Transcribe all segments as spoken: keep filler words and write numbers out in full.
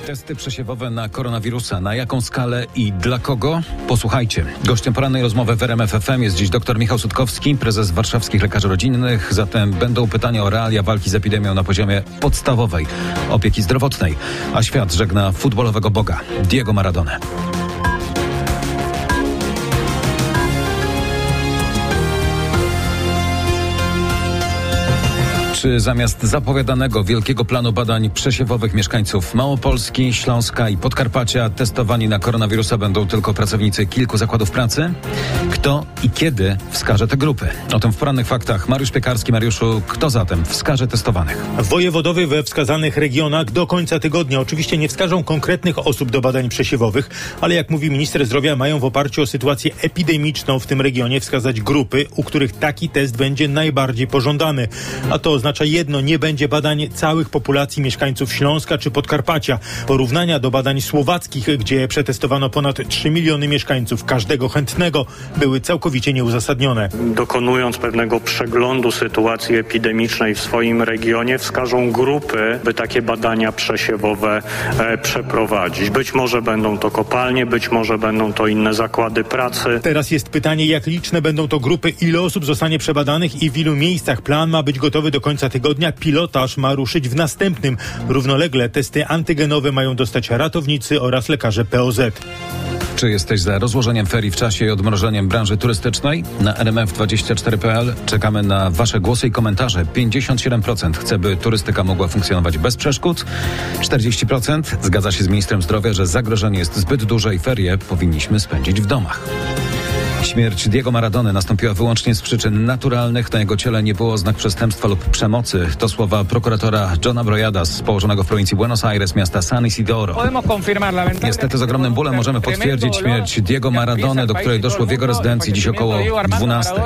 Testy przesiewowe na koronawirusa. Na jaką skalę i dla kogo? Posłuchajcie. Gościem porannej rozmowy w R M F F M jest dziś dr Michał Sutkowski, prezes Warszawskich Lekarzy Rodzinnych. Zatem będą pytania o realia walki z epidemią na poziomie podstawowej opieki zdrowotnej. A świat żegna futbolowego boga Diego Maradonę. Czy zamiast zapowiadanego wielkiego planu badań przesiewowych mieszkańców Małopolski, Śląska i Podkarpacia testowani na koronawirusa będą tylko pracownicy kilku zakładów pracy? Kto i kiedy wskaże te grupy? O tym w porannych faktach. Mariusz Piekarski. Mariuszu, kto zatem wskaże testowanych? Wojewodowie we wskazanych regionach do końca tygodnia oczywiście nie wskażą konkretnych osób do badań przesiewowych, ale jak mówi minister zdrowia, mają w oparciu o sytuację epidemiczną w tym regionie wskazać grupy, u których taki test będzie najbardziej pożądany. A to oznacza jedno, nie będzie badań całych populacji mieszkańców Śląska czy Podkarpacia. Porównania do badań słowackich, gdzie przetestowano ponad trzy miliony mieszkańców, każdego chętnego, były całkowicie nieuzasadnione. Dokonując pewnego przeglądu sytuacji epidemicznej w swoim regionie, wskażą grupy, by takie badania przesiewowe e, przeprowadzić. Być może będą to kopalnie, być może będą to inne zakłady pracy. Teraz jest pytanie, jak liczne będą to grupy, ile osób zostanie przebadanych i w ilu miejscach. Plan ma być gotowy do końca tygodnia, pilotaż ma ruszyć w następnym. Równolegle testy antygenowe mają dostać ratownicy oraz lekarze P O Z. Czy jesteś za rozłożeniem ferii w czasie i odmrożeniem branży turystycznej? Na R M F dwadzieścia cztery kropka p l czekamy na wasze głosy i komentarze. pięćdziesiąt siedem procent chce, by turystyka mogła funkcjonować bez przeszkód. czterdzieści procent zgadza się z ministrem zdrowia, że zagrożenie jest zbyt duże i ferie powinniśmy spędzić w domach. Śmierć Diego Maradony nastąpiła wyłącznie z przyczyn naturalnych. Na jego ciele nie było oznak przestępstwa lub przemocy. To słowa prokuratora Johna Brojadas, położonego w prowincji Buenos Aires, miasta San Isidoro. Niestety z ogromnym bólem możemy potwierdzić śmierć Diego Maradony, do której doszło w jego rezydencji dziś około dwunastej.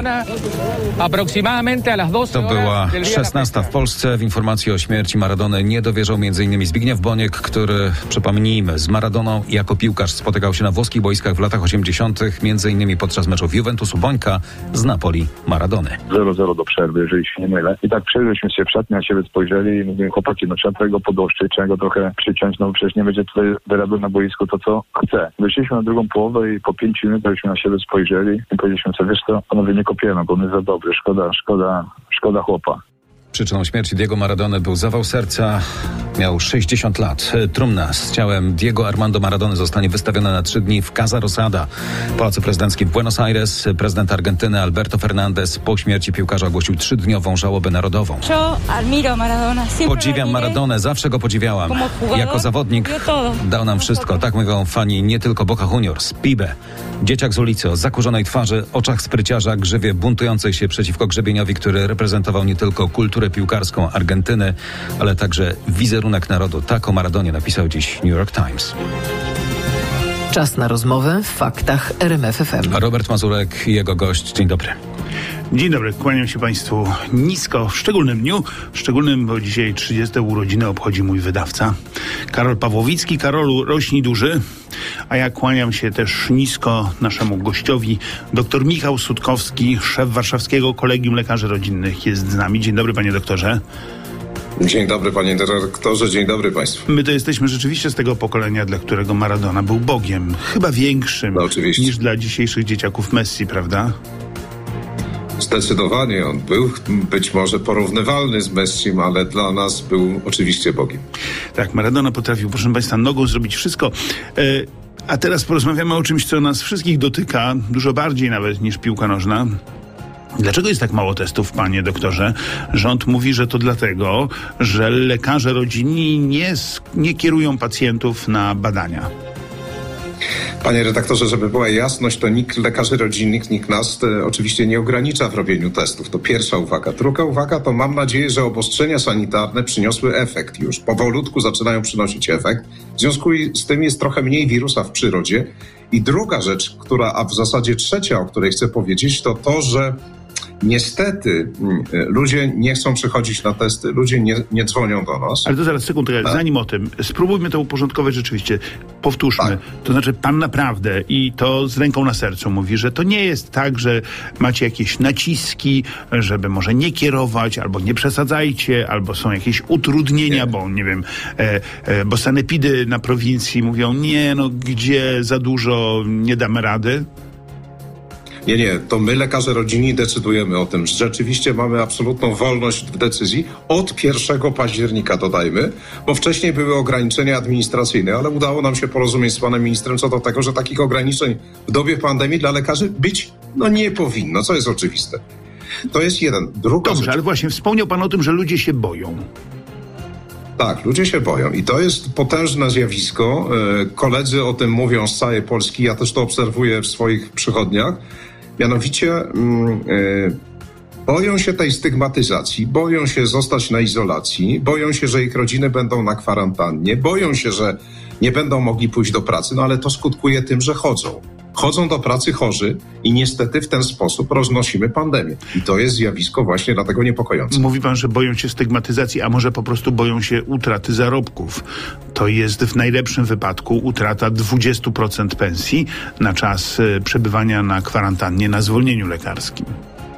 To była szesnasta w Polsce. W informacji o śmierci Maradony nie dowierzał m.in. Zbigniew Boniek, który, przypomnijmy, z Maradoną jako piłkarz spotykał się na włoskich boiskach w latach osiemdziesiątych, m.in. podczas meczów Juventusu Bońka z Napoli Maradony. zero zero do przerwy, jeżeli się nie mylę. I tak przejrzeliśmy się w szatni, na siebie spojrzeli i mówię, chłopaki, no trzeba tego podłoszczyć, trzeba go trochę przyciąć, no przecież nie będzie tutaj wyrabiał na boisku to, co chce. Wyszliśmy na drugą połowę i po pięciu minutach już na siebie spojrzeli i powiedzieliśmy, co wiesz co, panowie, nie kopiemy, bo on jest za dobry, szkoda, szkoda, szkoda chłopa. Przyczyną śmierci Diego Maradony był zawał serca. Miał sześćdziesiąt lat. Trumna z ciałem Diego Armando Maradony zostanie wystawiona na trzy dni w Casa Rosada, Pałacu Prezydenckim w Buenos Aires. Prezydent Argentyny Alberto Fernandez po śmierci piłkarza ogłosił trzydniową żałobę narodową. Podziwiam Maradonę, zawsze go podziwiałam. Jako zawodnik dał nam wszystko. Tak mówią fani nie tylko Boca Juniors. Pibe, dzieciak z ulicy o zakurzonej twarzy, oczach spryciarza, grzywie buntującej się przeciwko grzebieniowi, który reprezentował nie tylko kulturę piłkarską Argentyny, ale także wizerunek narodu. Tak o Maradonie napisał dziś New York Times. Czas na rozmowę w faktach R M F F M. Robert Mazurek i jego gość. Dzień dobry. Dzień dobry, kłaniam się Państwu nisko w szczególnym dniu, szczególnym, bo dzisiaj trzydzieste urodziny obchodzi mój wydawca Karol Pawłowicki. Karolu, rośnij duży, a ja kłaniam się też nisko naszemu gościowi. Doktor Michał Sutkowski, szef Warszawskiego Kolegium Lekarzy Rodzinnych jest z nami. Dzień dobry, panie doktorze. Dzień dobry, panie dyrektorze, dzień dobry państwu. My to jesteśmy rzeczywiście z tego pokolenia, dla którego Maradona był Bogiem, chyba większym no, niż dla dzisiejszych dzieciaków Messi, prawda? Zdecydowanie on był być może porównywalny z Messim, ale dla nas był oczywiście Bogiem. Tak, Maradona potrafił, proszę państwa, nogą zrobić wszystko. E, a teraz porozmawiamy o czymś, co nas wszystkich dotyka, dużo bardziej nawet niż piłka nożna. Dlaczego jest tak mało testów, panie doktorze? Rząd mówi, że to dlatego, że lekarze rodzinni nie, nie kierują pacjentów na badania. Panie redaktorze, żeby była jasność, to nikt lekarzy rodzinnych, nikt nas to, oczywiście nie ogranicza w robieniu testów. To pierwsza uwaga. Druga uwaga to mam nadzieję, że obostrzenia sanitarne przyniosły efekt już. Powolutku zaczynają przynosić efekt. W związku z tym jest trochę mniej wirusa w przyrodzie. I druga rzecz, która, a w zasadzie trzecia, o której chcę powiedzieć, to to, że Niestety ludzie nie chcą przychodzić na testy, ludzie nie, nie dzwonią do nas. Ale to zaraz, sekundkę, tak. Zanim o tym, spróbujmy to uporządkować rzeczywiście. Powtórzmy. Tak. To znaczy pan naprawdę, i to z ręką na sercu mówi, że to nie jest tak, że macie jakieś naciski, żeby może nie kierować, albo nie przesadzajcie, albo są jakieś utrudnienia, nie. bo nie wiem, e, e, bo sanepidy na prowincji mówią, nie, no gdzie za dużo, nie damy rady. Nie, nie, to my, lekarze rodzinni, decydujemy o tym. Rzeczywiście mamy absolutną wolność w decyzji od pierwszego października, dodajmy, bo wcześniej były ograniczenia administracyjne, ale udało nam się porozumieć z panem ministrem co do tego, że takich ograniczeń w dobie pandemii dla lekarzy być no nie powinno, co jest oczywiste. To jest jeden. Druga Dobrze, rzecz. ale właśnie wspomniał pan o tym, że ludzie się boją. Tak, ludzie się boją i to jest potężne zjawisko. Koledzy o tym mówią z całej Polski, ja też to obserwuję w swoich przychodniach. Mianowicie yy, boją się tej stygmatyzacji, boją się zostać na izolacji, boją się, że ich rodziny będą na kwarantannie, boją się, że nie będą mogli pójść do pracy, no ale to skutkuje tym, że chodzą. Chodzą do pracy chorzy i niestety w ten sposób roznosimy pandemię. I to jest zjawisko właśnie dlatego niepokojące. Mówi pan, że boją się stygmatyzacji, a może po prostu boją się utraty zarobków. To jest w najlepszym wypadku utrata dwadzieścia procent pensji na czas y, przebywania na kwarantannie, na zwolnieniu lekarskim.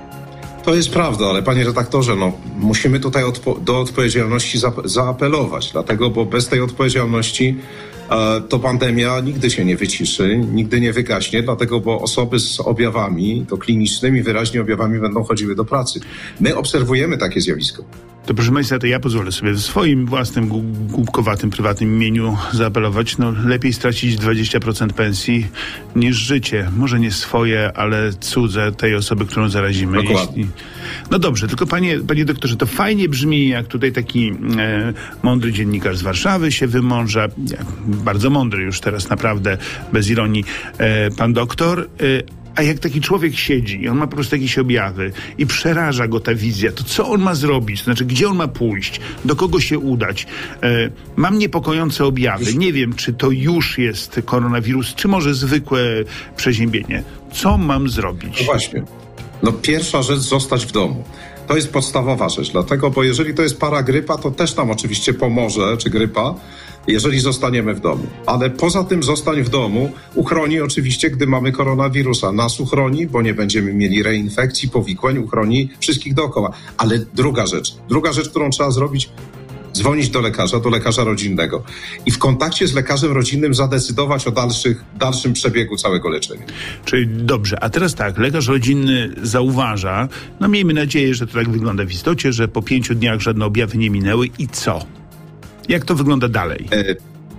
To jest prawda, ale panie redaktorze, no musimy tutaj odpo- do odpowiedzialności za- zaapelować, dlatego, bo bez tej odpowiedzialności e, to pandemia nigdy się nie wyciszy, nigdy nie wygaśnie, dlatego, bo osoby z objawami, to klinicznymi wyraźnie objawami będą chodziły do pracy. My obserwujemy takie zjawisko. To proszę Państwa, to ja pozwolę sobie w swoim własnym głupkowatym, prywatnym imieniu zaapelować. No lepiej stracić dwadzieścia procent pensji niż życie. Może nie swoje, ale cudze tej osoby, którą zarazimy. Dokładnie. Jeśli... No dobrze, tylko panie, panie doktorze, to fajnie brzmi, jak tutaj taki e, mądry dziennikarz z Warszawy się wymądrza. Ja, bardzo mądry już teraz, naprawdę, bez ironii, e, pan doktor. E, A jak taki człowiek siedzi i on ma po prostu jakieś objawy i przeraża go ta wizja, to co on ma zrobić? To znaczy, gdzie on ma pójść? Do kogo się udać? E, mam niepokojące objawy. Nie wiem, czy to już jest koronawirus, czy może zwykłe przeziębienie. Co mam zrobić? No właśnie. No pierwsza rzecz, zostać w domu. To jest podstawowa rzecz, dlatego, bo jeżeli to jest paragrypa, to też nam oczywiście pomoże, czy grypa, jeżeli zostaniemy w domu. Ale poza tym zostań w domu uchroni oczywiście, gdy mamy koronawirusa. Nas uchroni, bo nie będziemy mieli reinfekcji, powikłań, uchroni wszystkich dookoła. Ale druga rzecz, druga rzecz, którą trzeba zrobić, dzwonić do lekarza, do lekarza rodzinnego i w kontakcie z lekarzem rodzinnym zadecydować o dalszych, dalszym przebiegu całego leczenia. Czyli dobrze, a teraz tak, lekarz rodzinny zauważa, no miejmy nadzieję, że to tak wygląda w istocie, że po pięciu dniach żadne objawy nie minęły i co? Jak to wygląda dalej? E,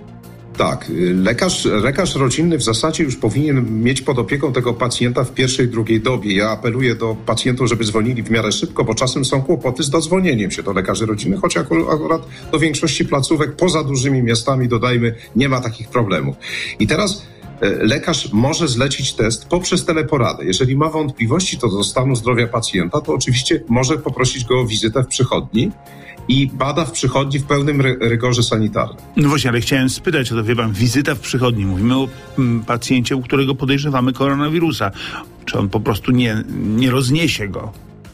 tak, lekarz, lekarz rodzinny w zasadzie już powinien mieć pod opieką tego pacjenta w pierwszej, drugiej dobie. Ja apeluję do pacjentów, żeby dzwonili w miarę szybko, bo czasem są kłopoty z dodzwonieniem się do lekarzy rodzinnych, choć akurat do większości placówek poza dużymi miastami, dodajmy, nie ma takich problemów. I teraz lekarz może zlecić test poprzez teleporadę. Jeżeli ma wątpliwości co do stanu zdrowia pacjenta, to oczywiście może poprosić go o wizytę w przychodni i bada w przychodni w pełnym ry- rygorze sanitarnym. No właśnie, ale chciałem spytać, o to wie pan, wizyta w przychodni. Mówimy o m, pacjencie, u którego podejrzewamy koronawirusa. Czy on po prostu nie, nie rozniesie go?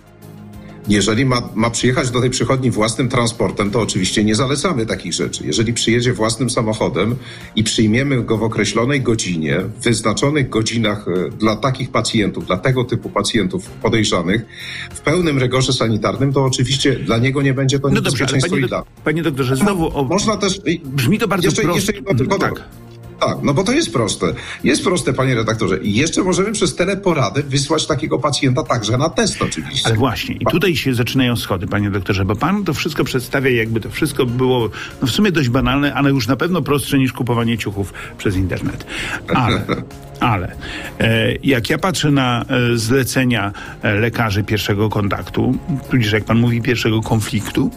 Jeżeli ma, ma przyjechać do tej przychodni własnym transportem, to oczywiście nie zalecamy takich rzeczy. Jeżeli przyjedzie własnym samochodem i przyjmiemy go w określonej godzinie, w wyznaczonych godzinach dla takich pacjentów, dla tego typu pacjentów podejrzanych, w pełnym rygorze sanitarnym, to oczywiście dla niego nie będzie to no niebezpieczeństwo dobrze, i dla... Panie doktorze, znowu... O... Można też... Brzmi to bardzo jeszcze, prosto. Jeszcze jedno tylko tak. Tak, no bo to jest proste. Jest proste, panie redaktorze. I jeszcze możemy przez teleporadę wysłać takiego pacjenta także na test oczywiście. Ale właśnie, i tutaj się zaczynają schody, panie doktorze, bo pan to wszystko przedstawia, jakby to wszystko było no w sumie dość banalne, ale już na pewno prostsze niż kupowanie ciuchów przez internet. Ale... Ale e, jak ja patrzę na e, zlecenia e, lekarzy pierwszego kontaktu, tudzież jak pan mówi pierwszego konfliktu,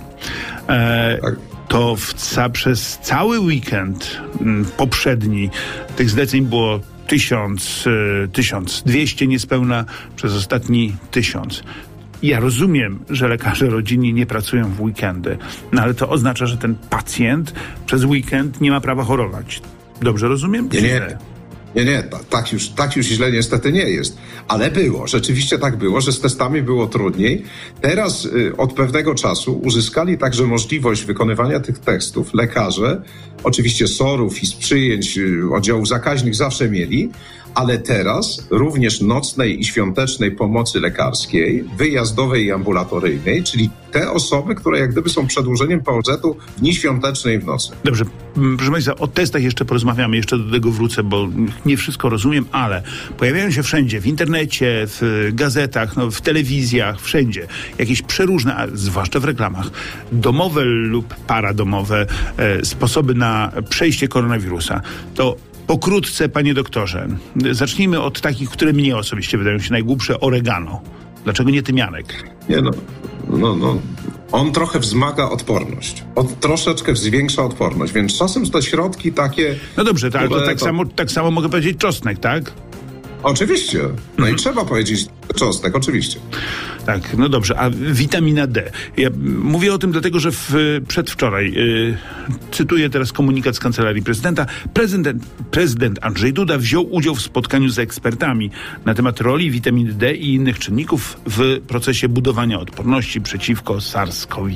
e, tak. to w ca- przez cały weekend m, poprzedni tych zleceń było tysiąc, e, tysiąc dwieście niespełna, przez ostatni tysiąc. Ja rozumiem, że lekarze rodzinni nie pracują w weekendy, no ale to oznacza, że ten pacjent przez weekend nie ma prawa chorować. Dobrze rozumiem? Nie, nie. Nie, nie, ta, tak, już, tak już źle niestety nie jest. Ale było, rzeczywiście tak było, że z testami było trudniej. Teraz y, od pewnego czasu uzyskali także możliwość wykonywania tych testów lekarze. Oczywiście S O R-ów i z przyjęć y, oddziałów zakaźnych zawsze mieli, ale teraz również nocnej i świątecznej pomocy lekarskiej, wyjazdowej i ambulatoryjnej, czyli te osoby, które jak gdyby są przedłużeniem P O Z-u w dni świąteczne i w nocy. Dobrze, proszę Państwa, o testach jeszcze porozmawiamy, jeszcze do tego wrócę, bo nie wszystko rozumiem, ale pojawiają się wszędzie, w internecie, w gazetach, no, w telewizjach, wszędzie, jakieś przeróżne, a zwłaszcza w reklamach, domowe lub paradomowe e, sposoby na przejście koronawirusa. To pokrótce, panie doktorze, zacznijmy od takich, które mnie osobiście wydają się najgłupsze. Oregano. Dlaczego nie tymianek? Nie no, no, no. On trochę wzmaga odporność. On troszeczkę zwiększa odporność, więc czasem te środki takie... No dobrze, to, ale to tak, to... Samo, tak samo mogę powiedzieć czosnek, tak? Oczywiście. No mhm. i trzeba powiedzieć czosnek, oczywiście. Tak, no dobrze. A witamina D. Ja mówię o tym dlatego, że w, przedwczoraj, yy, cytuję teraz komunikat z Kancelarii Prezydenta, prezydent, prezydent Andrzej Duda wziął udział w spotkaniu z ekspertami na temat roli witaminy D i innych czynników w procesie budowania odporności przeciwko SARS-CoV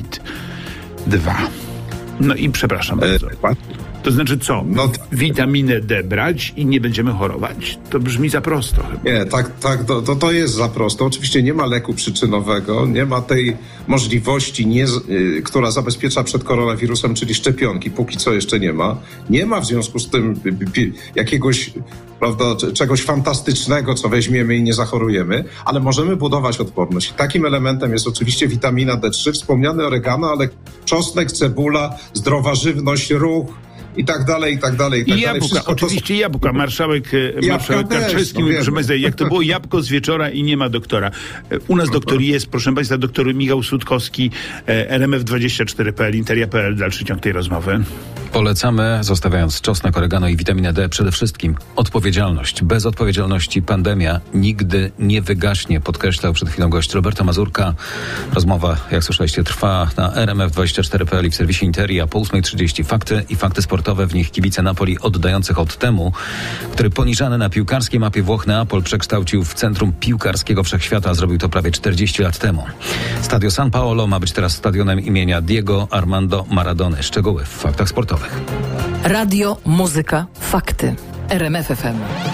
dwa. No i przepraszam bardzo. E, To znaczy co? No, witaminę D brać i nie będziemy chorować? To brzmi za prosto chyba. Nie, tak, tak, to, to jest za prosto. Oczywiście nie ma leku przyczynowego, nie ma tej możliwości, nie, y, która zabezpiecza przed koronawirusem, czyli szczepionki. Póki co jeszcze nie ma. Nie ma w związku z tym y, y, jakiegoś, prawda, czegoś fantastycznego, co weźmiemy i nie zachorujemy, ale możemy budować odporność. I takim elementem jest oczywiście witamina D trzy, wspomniany oregano, ale czosnek, cebula, zdrowa żywność, ruch, i tak dalej, i tak dalej, i tak I dalej. jabłka, Wszystko oczywiście to... jabłka. Marszałek, marszałek też, Karczewski no mówi, proszę Państwa, jak to było jabłko z wieczora i nie ma doktora. U nas doktor jest, proszę Państwa, doktor Michał Sutkowski, R M F dwadzieścia cztery kropka p l, interia kropka p l, dalszy ciąg tej rozmowy. Polecamy, zostawiając czosnek, oregano i witaminę D, przede wszystkim odpowiedzialność. Bez odpowiedzialności pandemia nigdy nie wygaśnie, podkreślał przed chwilą gość Roberta Mazurka. Rozmowa, jak słyszeliście, trwa na R M F dwadzieścia cztery kropka p l i w serwisie Interia. Po ósmej trzydzieści fakty i fakty sportowe, w nich kibice Napoli oddających hołd temu, który poniżany na piłkarskiej mapie Włoch Neapol przekształcił w centrum piłkarskiego wszechświata. Zrobił to prawie czterdzieści lat temu. Stadio San Paolo ma być teraz stadionem imienia Diego Armando Maradony. Szczegóły w faktach sportowych. Radio, muzyka, fakty. R M F F M.